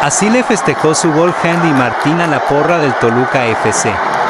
Así le festejó su gol Henry Martín a la porra del Toluca FC.